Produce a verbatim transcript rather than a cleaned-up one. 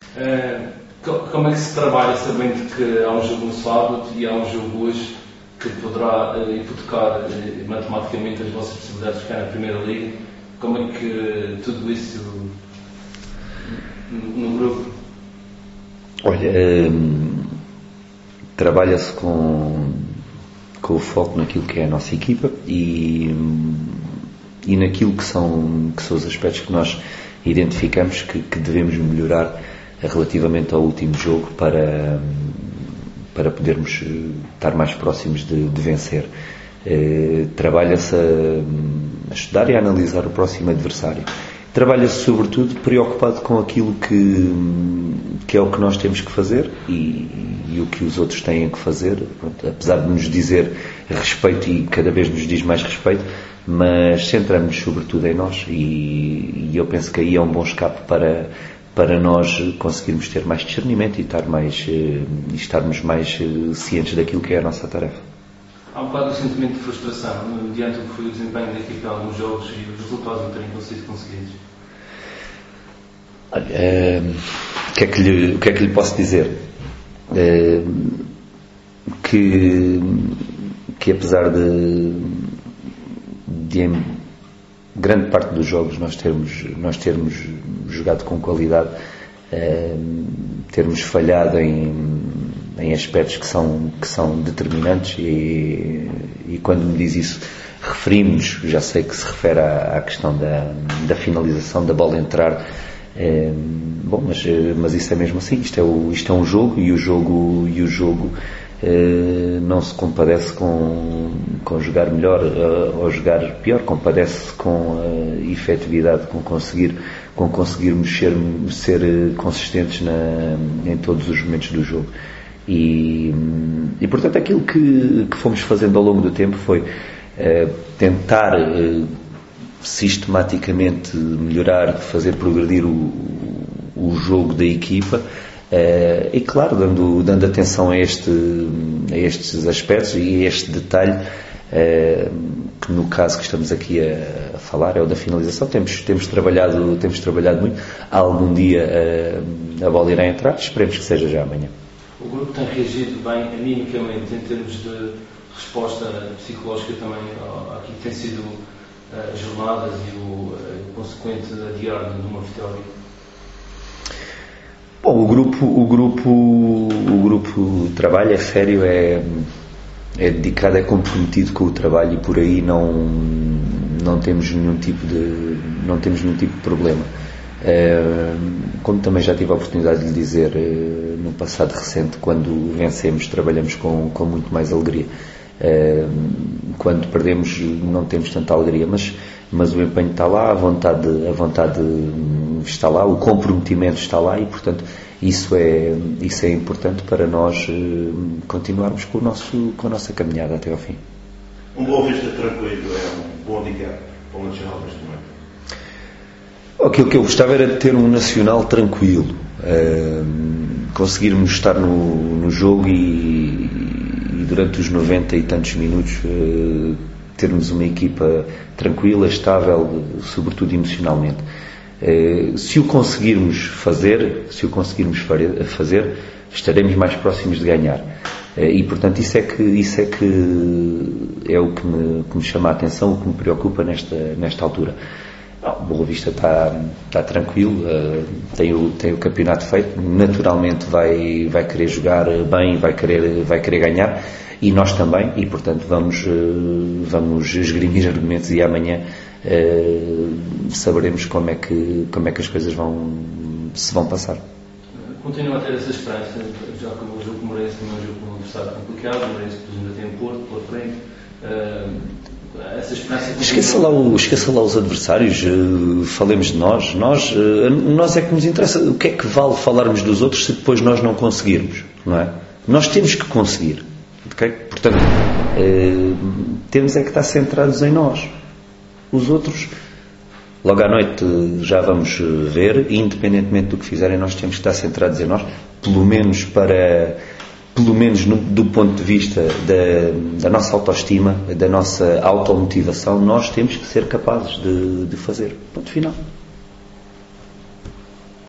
Uh, como é que se trabalha sabendo que há um jogo no sábado e há um jogo hoje que poderá uh, hipotecar uh, matematicamente as vossas possibilidades de ficar na Primeira Liga? Como é que uh, tudo isso no, no grupo? Olha, hum, trabalha-se com, com o foco naquilo que é a nossa equipa e, e naquilo que são, que são os aspectos que nós identificamos que, que devemos melhorar relativamente ao último jogo para, para podermos estar mais próximos de, de vencer. Eh, trabalha-se a, a estudar e a analisar o próximo adversário. Trabalha-se sobretudo preocupado com aquilo que, que é o que nós temos que fazer e, e o que os outros têm que fazer. Pronto, apesar de nos dizer respeito e cada vez nos diz mais respeito, mas centramos-nos sobretudo em nós e, e eu penso que aí é um bom escape para para nós conseguirmos ter mais discernimento e estar mais, e estarmos mais cientes daquilo que é a nossa tarefa. Há um bocado o sentimento de frustração mediante o que foi o desempenho da equipa em alguns jogos e os resultados não terem sido conseguidos. Olha, é, o, que é que lhe, o que é que lhe posso dizer? É, que, que apesar de, de em grande parte dos jogos nós termos, nós termos jogado com qualidade, é, termos falhado em, em aspectos que são, que são determinantes e, e quando me diz isso referimos, já sei que se refere à, à questão da, da finalização, da bola entrar, é, bom, mas, mas isso é mesmo assim, isto é, o, isto é um jogo e o jogo, e o jogo é, não se compadece com, com jogar melhor ou jogar pior, compadece com a efetividade, com conseguir, com conseguirmos ser, ser consistentes na, em todos os momentos do jogo. E, e portanto aquilo que, que fomos fazendo ao longo do tempo foi eh, tentar eh, sistematicamente melhorar, fazer progredir o, o jogo da equipa eh, e claro, dando, dando atenção a, este, a estes aspectos e a este detalhe eh, que no caso que estamos aqui a, a falar é o da finalização. Temos, temos, trabalhado, temos trabalhado muito. Algum dia eh, a bola irá entrar, esperemos que seja já amanhã. O grupo tem reagido bem animicamente em termos de resposta psicológica também àquilo que tem sido as jornadas e o, o consequente adiar de uma vitória? Bom, o grupo, o grupo, o grupo de trabalho é sério, é, é dedicado, é comprometido com o trabalho e por aí não, não temos nenhum tipo de, não temos nenhum tipo de problema. Como também já tive a oportunidade de lhe dizer no passado recente, quando vencemos trabalhamos com, com muito mais alegria. Quando perdemos não temos tanta alegria, mas, mas o empenho está lá, a vontade, a vontade está lá, o comprometimento está lá e portanto isso é, isso é importante para nós continuarmos com, o nosso, com a nossa caminhada até ao fim. Um Boa Vista tranquilo é um bom handicap para o Nacional neste momento? Aquilo que eu gostava era de ter um Nacional tranquilo, uh, conseguirmos estar no, no jogo e, e durante os noventa e tantos minutos uh, termos uma equipa tranquila, estável, sobretudo emocionalmente. Uh, se o conseguirmos fazer, se o conseguirmos fazer, estaremos mais próximos de ganhar. Uh, e portanto isso é que, isso é, que é o que me, que me chama a atenção, o que me preocupa nesta, nesta altura. O Boa Vista está, está tranquilo, uh, tem, o, tem o campeonato feito, naturalmente vai, vai querer jogar bem, vai querer, vai querer ganhar e nós também e portanto vamos, uh, vamos esgrimir argumentos e amanhã uh, saberemos como é, que, como é que as coisas vão, se vão passar. Continua a ter essa esperança, já que o jogo com o Moreirense também é um jogo com um adversário complicado, o Moreirense ainda tem o Porto pela frente. Uh, Essa esqueça, lá o, esqueça lá os adversários, uh, falemos de nós. Nós, uh, nós é que nos interessa. O que é que vale falarmos dos outros se depois nós não conseguirmos, não é? Nós temos que conseguir, ok? Portanto, uh, temos é que estar centrados em nós. Os outros, logo à noite já vamos ver, independentemente do que fizerem, nós temos que estar centrados em nós, pelo menos para... pelo menos no, do ponto de vista da, da nossa autoestima, da nossa automotivação, nós temos que ser capazes de, de fazer. Ponto final.